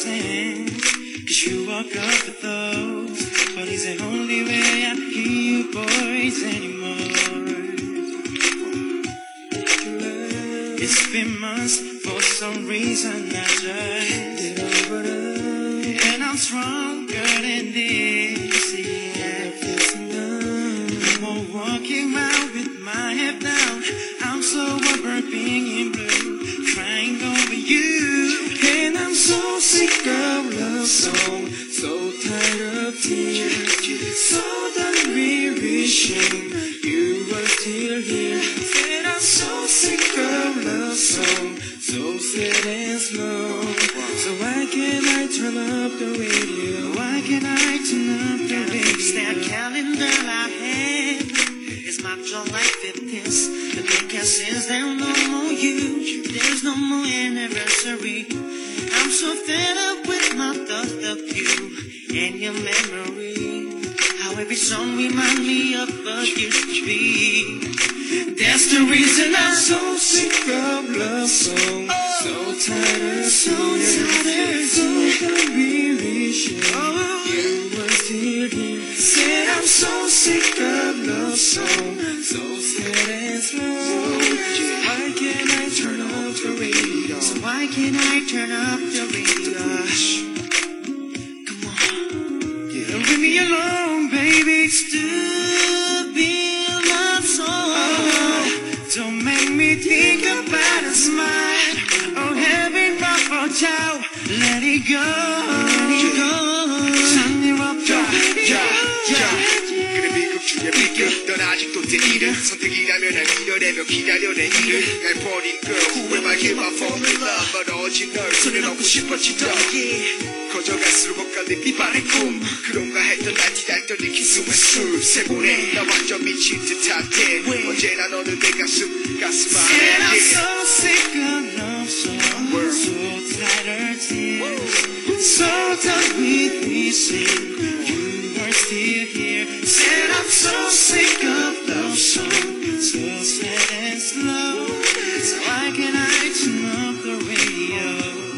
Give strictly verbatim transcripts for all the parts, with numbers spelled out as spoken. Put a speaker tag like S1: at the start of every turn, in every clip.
S1: dancing. Cause you walk up with those, but it's the only way I hear you boys anymore. It's been months, for some reason I just get over it. And I'm stronger than this, yeah. No more walking around with my head down. I'm so over being in blue, crying over you. And I'm so sick of love song, so tired of tears, so done wishing you were still here. And I'm so sick of love song, so sad and slow. So why can't I turn up the radio? Why can't I turn up the radio? That calendar I had is marked July fifteenth. The weekend says there's no more you, there's no more anniversary. I'm so fed up with my thought of you and your memory. How every song reminds me of what used to be. That's the reason I'm so sick of love songs, oh, so tired, so tired, so tired, wishing you were still here. Said I'm so sick of love songs, so sad and slow. So why can't I turn off the radio? So why can't I turn up the radio? Come on, yeah. Don't leave me alone, baby. Stupid love song. Don't make me think about a smile or having rough or chow. Let it go, let it go. Turn it up, yeah, yeah, yeah.
S2: 그래 비극중에 비껴 넌 아직도 내 일을 선택이라면 날 밀어내며 기다려 내 일을 날 버린 girl Who am I give my phone with love 멀어진 널 손에 넣고 싶어지던 커져갈수록 엇갈린 비바의 꿈 그런가 했던 날 뒤달던 네 키스의 술 세 번에 나 완전 미친 듯한데 언제나 너는 내 가슴 가슴 안에
S1: And I'm so sick of love songs, so tired of tears, so done with wishing you were still here. Said I'm so sick of love songs, so sad and slow. So why can't I turn up the radio?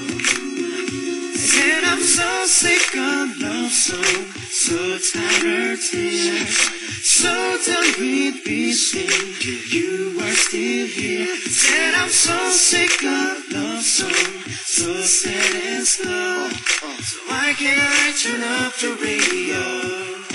S1: Said I'm so sick of love songs, so tired of tears, so done with wishing you were still here. Said I'm so sick of love songs, so sad and slow. So why can't I turn up the radio?